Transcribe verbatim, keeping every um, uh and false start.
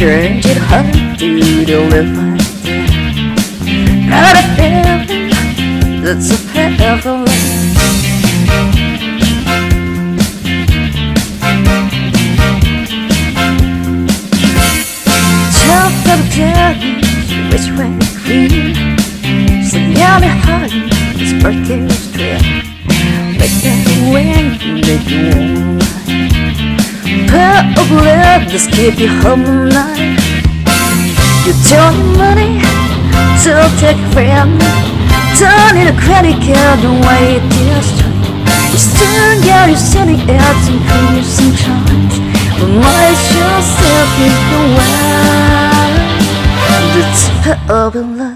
strange and hard to deliver. Not a feeling that's a painful. Tell the journey which way free. So down the heart is birthday straight. Make that wind, make you warm. Pair of love, just keep you home alive. You don't need money, don't take a friend. Don't need a credit card, don't wait till straight. You still got your setting out and creams and charms. But might yourself in the wild. The top of love.